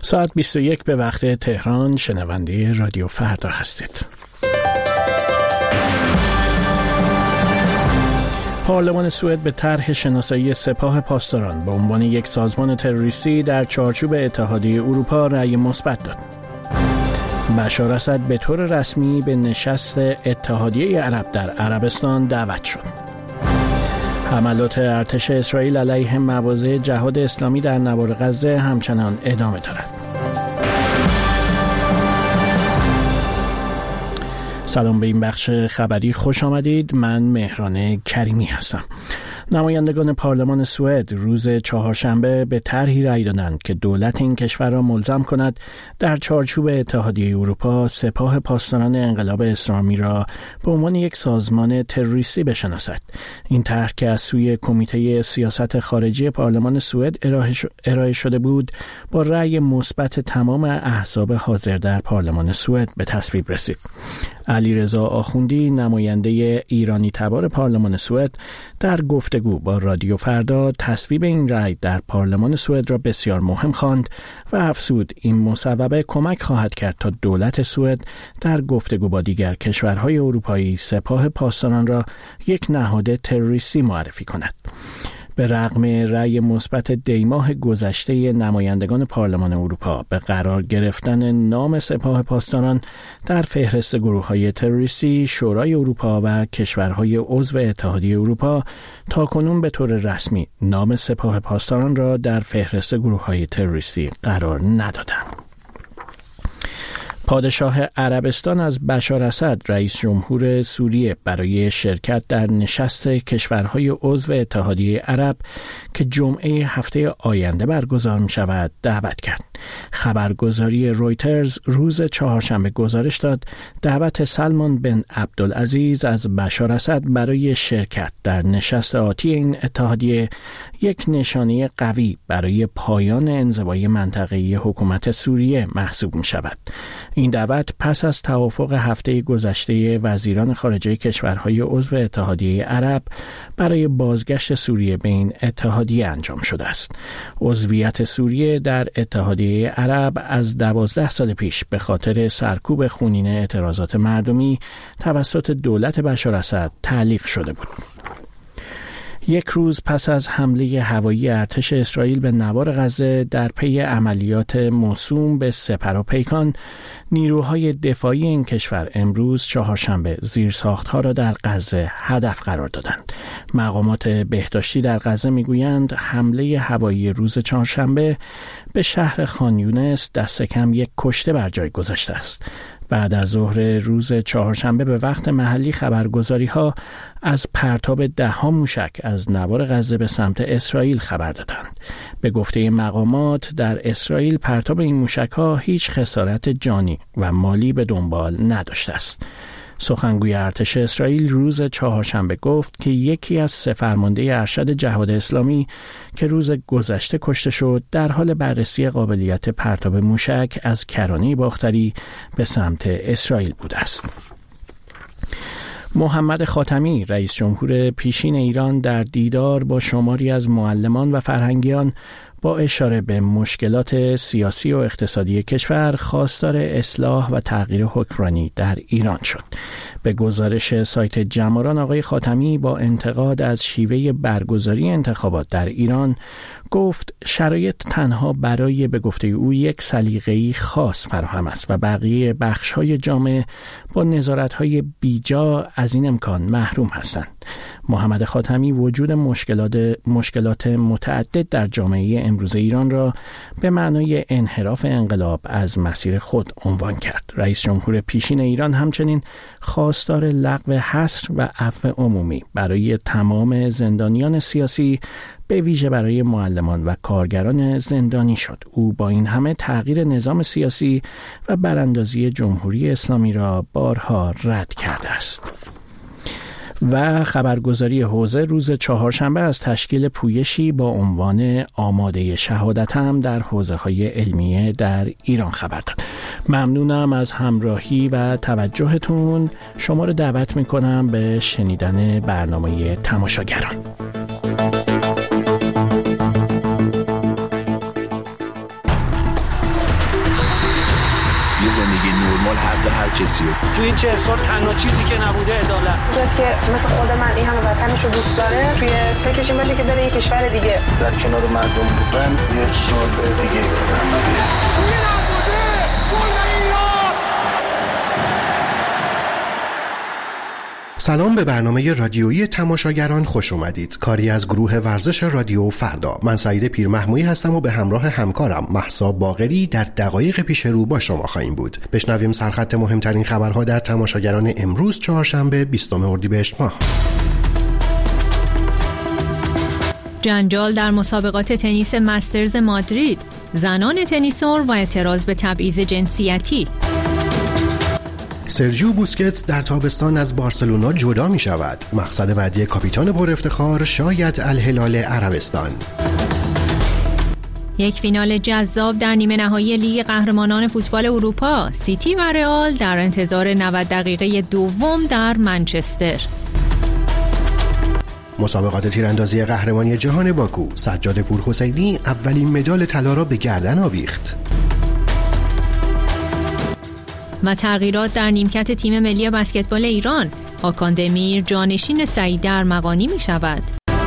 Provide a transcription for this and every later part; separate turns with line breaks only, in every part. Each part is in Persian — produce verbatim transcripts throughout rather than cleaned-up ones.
ساعت بیست و یک به وقت تهران، شنونده رادیو فردا هستید. پارلمان سوئد به طرح شناسایی سپاه پاسداران به عنوان یک سازمان تروریستی در چارچوب اتحادیه اروپا رأی مثبت داد. بشار اسد به طور رسمی به نشست اتحادیه عرب در عربستان دعوت شد. حملات ارتش اسرائیل علیه مواضع جهاد اسلامی در نوار غزه همچنان ادامه دارد. سلام به این بخش خبری خوش آمدید. من مهران کریمی هستم. نمایندگان پارلمان سوئد روز چهارشنبه به طرحی رأی دادند که دولت این کشور را ملزم کند در چارچوب اتحادیه اروپا سپاه پاسداران انقلاب اسلامی را به عنوان یک سازمان تروریستی بشناسد. این طرح که از سوی کمیته سیاست خارجی پارلمان سوئد ارائه شده بود، با رأی مثبت تمام احزاب حاضر در پارلمان سوئد به تصویب رسید. علیرضا آخوندی، نماینده ایرانی تبار پارلمان سوئد، در گفتگو با رادیو فردا تصویب این رأی در پارلمان سوئد را بسیار مهم خواند و افزود این مصوبه کمک خواهد کرد تا دولت سوئد در گفتگو با دیگر کشورهای اروپایی سپاه پاسداران را یک نهاد تروریستی معرفی کند. به رغم رأی مثبت دیماه گذشته نمایندگان پارلمان اروپا به قرار گرفتن نام سپاه پاسداران در فهرست گروه‌های تروریستی، شورای اروپا و کشورهای عضو اتحادیه اروپا تاکنون به طور رسمی نام سپاه پاسداران را در فهرست گروه‌های تروریستی قرار ندادند. پادشاه عربستان از بشار اسد، رئیس جمهور سوریه، برای شرکت در نشست کشورهای عضو اتحادیه عرب که جمعه هفته آینده برگزار می شود دعوت کرد. خبرگزاری رویترز روز چهارشنبه گزارش داد دعوت سلمان بن عبدالعزیز از بشار اسد برای شرکت در نشست آتی این اتحادیه یک نشانه قوی برای پایان انزوای منطقه‌ای حکومت سوریه محسوب می شود. این دعوت پس از توافق هفته گذشته وزیران خارجه کشورهای عضو اتحادیه عرب برای بازگشت سوریه به این اتحادیه انجام شده است. عضویت سوریه در اتحادیه عرب از دوازده سال پیش به خاطر سرکوب خونین اعتراضات مردمی توسط دولت بشار اسد تعلیق شده بود. یک روز پس از حمله هوایی ارتش اسرائیل به نوار غزه در پی عملیات موسوم به سپر و پیکان، نیروهای دفاعی این کشور امروز چهارشنبه زیرساخت‌ها را در غزه هدف قرار دادند. مقامات بهداشتی در غزه میگویند حمله هوایی روز چهارشنبه به شهر خان یونس دست کم یک کشته بر جای گذاشته است. بعد از ظهر روز چهارشنبه به وقت محلی خبرگزاری‌ها از پرتاب ده‌ها موشک از نوار غزه به سمت اسرائیل خبر دادند. به گفته مقامات در اسرائیل پرتاب این موشک‌ها هیچ خسارت جانی و مالی به دنبال نداشته است. سخنگوی ارتش اسرائیل روز چهارشنبه گفت که یکی از سه فرمانده ارشد جهاد اسلامی که روز گذشته کشته شد در حال بررسی قابلیت پرتاب موشک از کرانه باختری به سمت اسرائیل بوده است. محمد خاتمی، رئیس جمهور پیشین ایران، در دیدار با شماری از معلمان و فرهنگیان با اشاره به مشکلات سیاسی و اقتصادی کشور خواستار اصلاح و تغییر حکمرانی در ایران شد. به گزارش سایت جماران، آقای خاتمی با انتقاد از شیوه برگزاری انتخابات در ایران گفت شرایط تنها برای به گفته او یک سلیقه‌ای خاص فراهم است و بقیه بخش‌های جامعه با نظارت‌های بیجا از این امکان محروم هستند. محمد خاتمی وجود مشکلات مشکلات متعدد در جامعه امروز ایران را به معنای انحراف انقلاب از مسیر خود عنوان کرد. رئیس جمهور پیشین ایران همچنین خواستار لغو حصر و عفو عمومی برای تمام زندانیان سیاسی، به ویژه برای معلمان و کارگران زندانی شد. او با این همه تغییر نظام سیاسی و براندازی جمهوری اسلامی را بارها رد کرده است. و خبرگزاری حوزه روز چهارشنبه از تشکیل پویشی با عنوان آماده شهادتم در حوزه‌های علمیه در ایران خبر داد. ممنونم از همراهی و توجهتون. شما رو دعوت میکنم به شنیدن برنامه تماشاگران.
یه زندگی نرمال حق هر کسی رو.
توی این چه سال تنها چیزی که نبوده عدالت.
کسی که مثل خود من این همه وطنش رو دوست داره توی فکرش این باشه که بره یه کشور دیگه
در کنار مردم بودن یه سال دیگه برمیگرده.
سلام به برنامه رادیویی تماشاگران خوش اومدید. کاری از گروه ورزش رادیو فردا. من سعید پیرمحمودی هستم و به همراه همکارم مهسا باقری در دقایق پیش رو با شما خواهیم بود. بشنویم سرخط مهمترین خبرها در تماشاگران امروز چهارشنبه بیستم اردیبهشت ماه.
جنجال در مسابقات تنیس مسترز مادرید، زنان تنیسور و اعتراض به تبعیض جنسیتی.
سرجیو بوسکتس در تابستان از بارسلونا جدا می شود. مقصد بعدی کاپیتان پر افتخار شاید الهلال عربستان.
یک فینال جذاب در نیمه نهایی لیگ قهرمانان فوتبال اروپا، سیتی و رئال در انتظار نود دقیقه دوم در منچستر.
مسابقات تیراندازی قهرمانی جهان باکو، سجاد پورحسینی اولین مدال طلا را به گردن آویخت.
و تغییرات در نیمکت تیم ملی بسکتبال ایران، هاکان دمیر جانشین سعید ارمغانی می شود.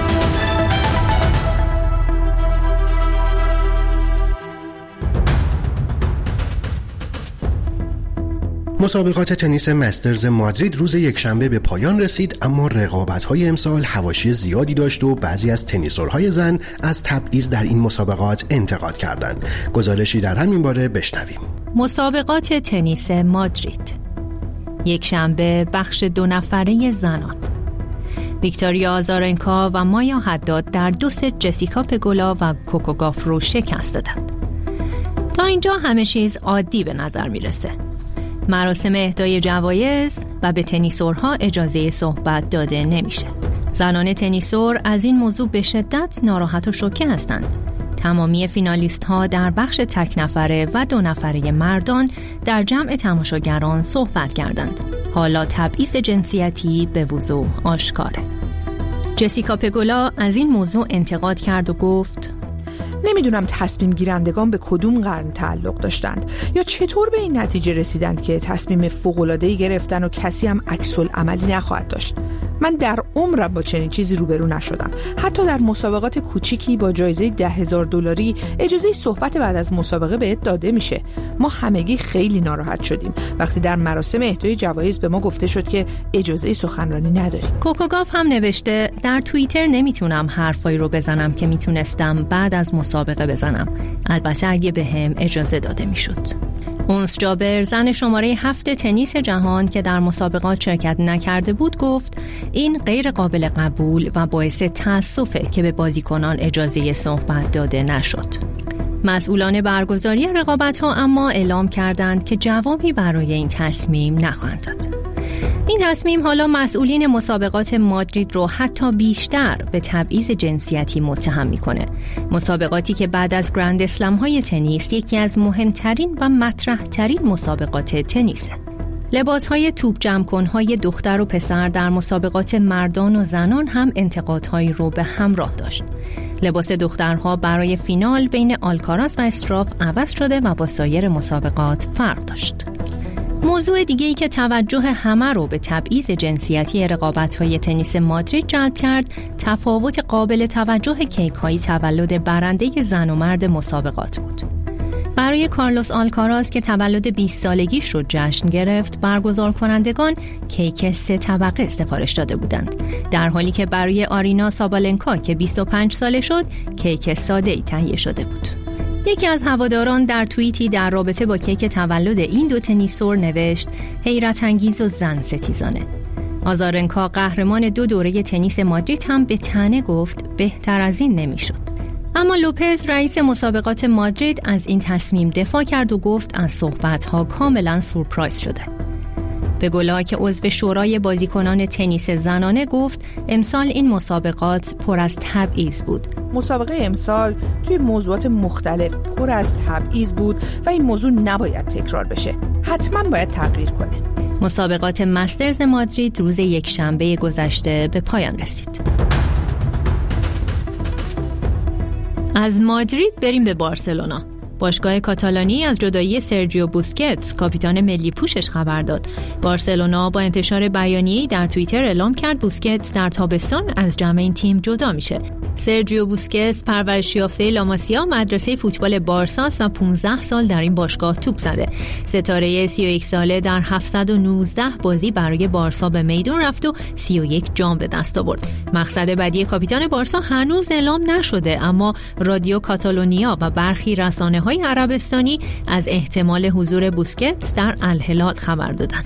مسابقات تنیس مسترز مادرید روز یکشنبه به پایان رسید، اما رقابت‌های امسال حواشی زیادی داشت و بعضی از تنیسورهای زن از تبعیض در این مسابقات انتقاد کردند. گزارشی در همین باره بشنویم.
مسابقات تنیس مادرید، یکشنبه، بخش دو نفره زنان. ویکتوریا آزارنکا و مایا حداد در دو ست جسیکا پگولا و کوکو گاف رو شکست دادند. تا اینجا همه چیز عادی به نظر میرسه. مراسم اهدای جوایز و به تنیسورها اجازه صحبت داده نمیشه. زنان تنیسور از این موضوع به شدت ناراحت و شوکه هستند. تمامی فینالیست ها در بخش تک نفره و دو نفره مردان در جمع تماشاگران صحبت کردند. حالا تبعیض جنسیتی به وضوح آشکاره. جسیکا پگولا از این موضوع انتقاد کرد و گفت:
نمیدونم تصمیم گیرندگان به کدوم قرن تعلق داشتند یا چطور به این نتیجه رسیدند که تصمیم فوق‌العاده‌ای گرفتن و کسی هم عکس‌العملی نخواهد داشت. من در عمرم با چنین چیزی روبرو نشدم. حتی در مسابقات کوچیکی با جایزه ده هزار دلاری اجازه صحبت بعد از مسابقه بهت داده میشه. ما همگی خیلی ناراحت شدیم وقتی در مراسم اهدای جوایز به ما گفته شد که اجازه سخنرانی نداریم.
کوکوگاف هم نوشته: در توییتر نمیتونم حرفایی رو بزنم که میتونستم بعد از مسابقه بزنم، البته اگه بهم اجازه داده میشد. اونس جابر، زن شماره هفت تنیس جهان که در مسابقات شرکت نکرده بود، گفت این غیر قابل قبول و باعث تأسفه که به بازیکنان اجازه صحبت داده نشد. مسئولان برگزاری رقابت‌ها اما اعلام کردند که جوابی برای این تصمیم نخواهند داد. این تصمیم حالا مسئولین مسابقات مادرید رو حتی بیشتر به تبعیض جنسیتی متهم میکنه. مسابقاتی که بعد از گرند اسلم های تنیس یکی از مهمترین و مطرح ترین مسابقات تنیسه. لباس های توپ جمع کن های دختر و پسر در مسابقات مردان و زنان هم انتقادهایی رو به همراه داشت. لباس دخترها برای فینال بین آلکاراز و استراف عوض شده و با سایر مسابقات فرق داشت. موضوع دیگه‌ای که توجه همه رو به تبعیض جنسیتی رقابت‌های تنیس مادرید جلب کرد، تفاوت قابل توجه کیک‌های تولد برنده زن و مرد مسابقات بود. برای کارلوس آلکاراز که تولد بیست سالگیش رو جشن گرفت، برگزار کنندگان کیک سه طبقه سفارش داده بودند، در حالی که برای آرینا سابالنکا که بیست و پنج ساله شد، کیک ساده‌ای تهیه شده بود. یکی از هواداران در توییتی در رابطه با کیک تولد این دو تنیسور نوشت: حیرت انگیز و زن ستیزانه. آزارنکا، قهرمان دو دوره تنیس مادرید، هم به طعنه گفت بهتر از این نمیشد. اما لوپز، رئیس مسابقات مادرید، از این تصمیم دفاع کرد و گفت از صحبت‌ها کاملا سورپرایز شده. پگولا که عضو شورای بازیکنان تنیس زنانه گفت امسال این مسابقات پر از تبعیض بود.
مسابقه امسال توی موضوعات مختلف پر از تبعیض بود و این موضوع نباید تکرار بشه. حتما باید تغییر کنه.
مسابقات مسترز مادرید روز یکشنبه گذشته به پایان رسید. از مادرید بریم به بارسلونا. باشگاه کاتالانی از جدایی سرجیو بوسکتس کاپیتان ملی پوشش خبر داد. بارسلونا با انتشار بیانیه‌ای در توییتر اعلام کرد بوسکتس در تابستان از جمع این تیم جدا میشه. سرجیو بوسکتس پرورش یافته لاماسیا مدرسه فوتبال بارساست و پانزده سال در این باشگاه توپ زده. ستاره سی و یک ساله در هفتصد و نوزده بازی برای بارسا به میدان رفت و سی و یک جام به دست آورد. مقصد بعدی کاپیتان بارسا هنوز اعلام نشده، اما رادیو کاتالونیا و برخی رسانه‌های عربستانی از احتمال حضور بوسکتس در الهلال خبر دادند.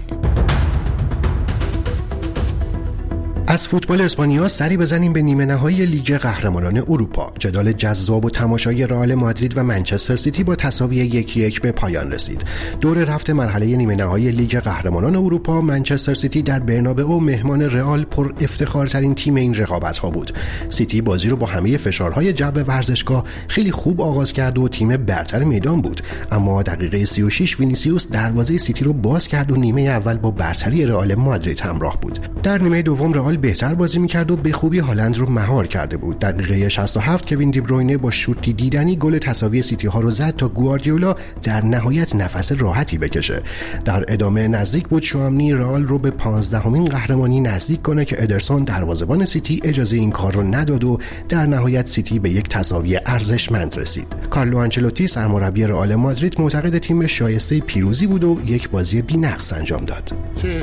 از فوتبال اسپانیا سری بزنیم به نیمه نهایی لیگ قهرمانان اروپا. جدال جذاب و تماشایی رئال مادرید و منچستر سیتی با تساوی یک یک به پایان رسید. دور رفت مرحله نیمه نهایی لیگ قهرمانان اروپا، منچستر سیتی در برنابئو مهمان رئال پر افتخارترین تیم این رقابت‌ها بود. سیتی بازی رو با همه فشارهای جو ورزشگاه خیلی خوب آغاز کرد و تیم برتر میدان بود، اما دقیقه سی و شش وینیسیوس دروازه سیتی رو باز کرد و نیمه اول با برتری رئال مادرید همراه بود. در نیمه دوم رئال بهتر بازی می‌کرد و به خوبی هالند رو مهار کرده بود. دقیقه شصت و هفت کوین دی بروینه با شوتی دیدنی گل تساوی سیتی ها رو زد تا گواردیولا در نهایت نفس راحتی بکشه. در ادامه نزدیک بود شوامنی رئال رو به پانزدهمین قهرمانی نزدیک کنه که ادرسون دروازه‌بان سیتی اجازه این کار رو نداد و در نهایت سیتی به یک تساوی ارزشمند رسید. کارلو آنچلوتی سرمربی رئال مادرید معتقد تیم شایسته پیروزی بود و یک بازی بی‌نقص انجام داد.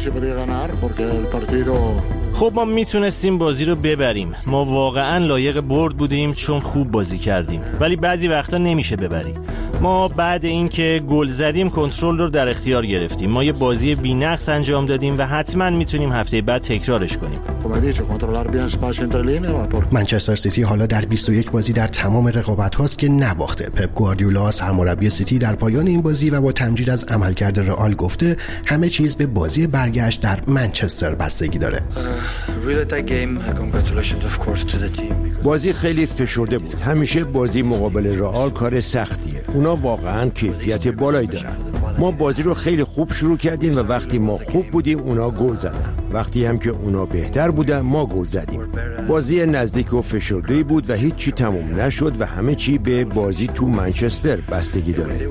خب ما میتونستیم بازی رو ببریم. ما واقعا لایق برد بودیم چون خوب بازی کردیم، ولی بعضی وقتا نمیشه ببری. ما بعد اینکه گل زدیم کنترل رو در اختیار گرفتیم. ما یه بازی بی‌نقص انجام دادیم و حتما میتونیم هفته بعد تکرارش کنیم.
منچستر سیتی حالا در بیست و یک بازی در تمام رقابت هاست که نباخته. پپ گواردیولا سرمربی سیتی در پایان این بازی و با تمجید از عملکرد رئال گفته همه چیز به بازی برگشت در منچستر بستگی داره.
بازی خیلی فشرده بود. همیشه بازی مقابل رئال کار سختیه. اونا واقعا کیفیت بالایی دارن. ما بازی رو خیلی خوب شروع کردیم و وقتی ما خوب بودیم اونا گل زدن. وقتی هم که اونا بهتر بودن ما گل زدیم. بازی نزدیک و فشرده‌ای بود و هیچ چی تموم نشد و همه چی به بازی تو منچستر بستگی داره.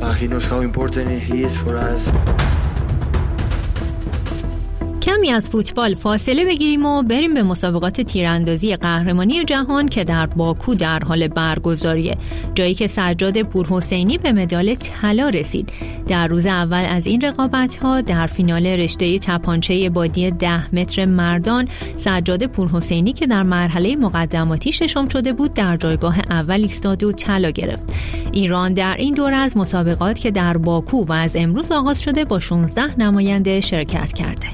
کمی از فوتبال فاصله بگیریم و بریم به مسابقات تیراندازی قهرمانی جهان که در باکو در حال برگزاریه، جایی که سجاد پورحسینی به مدال طلا رسید. در روز اول از این رقابت‌ها در فینال رشته تپانچه بادی ده متر مردان، سجاد پورحسینی که در مرحله مقدماتی ششم شده بود در جایگاه اول ایستاد و طلا گرفت. ایران در این دوره از مسابقات که در باکو و از امروز آغاز شده با شانزده نماینده شرکت کرده.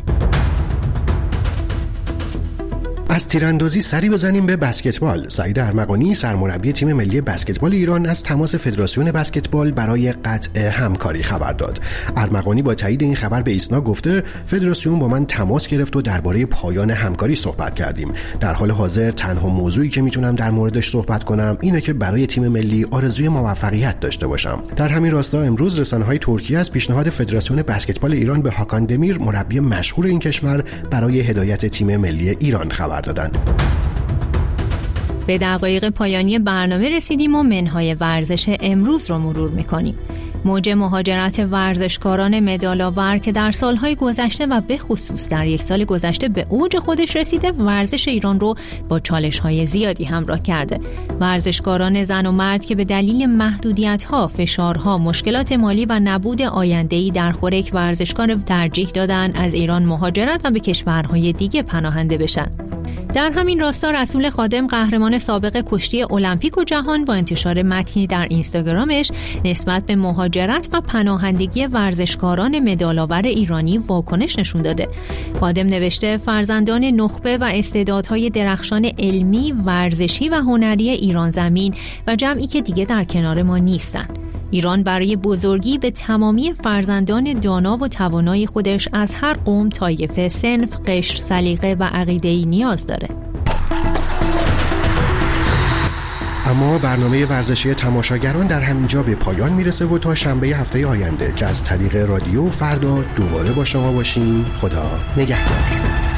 از تیراندازی سری بزنیم به بسکتبال. سعید ارمغانی سرمربی تیم ملی بسکتبال ایران از تماس فدراسیون بسکتبال برای قطع همکاری خبر داد. ارمغانی با تایید این خبر به ایسنا گفته فدراسیون با من تماس گرفت و درباره پایان همکاری صحبت کردیم. در حال حاضر تنها موضوعی که میتونم در موردش صحبت کنم اینه که برای تیم ملی آرزوی موفقیت داشته باشم. در همین راستا امروز رسانه‌های ترکیه از پیشنهاد فدراسیون بسکتبال ایران به هاکان دمیر مربی مشهور این کشور برای هدایت تیم ملی ایران خبر دادند.
به دقایق پایانی برنامه رسیدیم و منهای ورزش امروز رو مرور می‌کنیم. موج مهاجرت ورزشکاران مدال‌آور که در سالهای گذشته و به خصوص در یک سال گذشته به اوج خودش رسیده، ورزش ایران رو با چالش‌های زیادی همراه کرده. ورزشکاران زن و مرد که به دلیل محدودیت‌ها، فشارها، مشکلات مالی و نبود آینده‌ای در خور یک ورزشکار ترجیح دادن از ایران مهاجرت و به کشورهای دیگه پناهنده بشن. در همین راستا رسول خادم قهرمان سابق کشتی المپیک و جهان با انتشار متنی در اینستاگرامش نسبت به مهاجرت و پناهندگی ورزشکاران مدال‌آور ایرانی واکنش نشون داده. خادم نوشته فرزندان نخبه و استعدادهای درخشان علمی، ورزشی و هنری ایران زمین و جمعی که دیگه در کنار ما نیستن. ایران برای بزرگی به تمامی فرزندان دانا و توانای خودش از هر قوم، طایفه، صنف، قشر، سلیقه و عقیده‌ای نیاز داره.
اما برنامه ورزشی تماشاگران در همینجا به پایان میرسه و تا شنبه هفته آینده که از طریق رادیو فردا دوباره با شما باشیم. خدا نگهدار.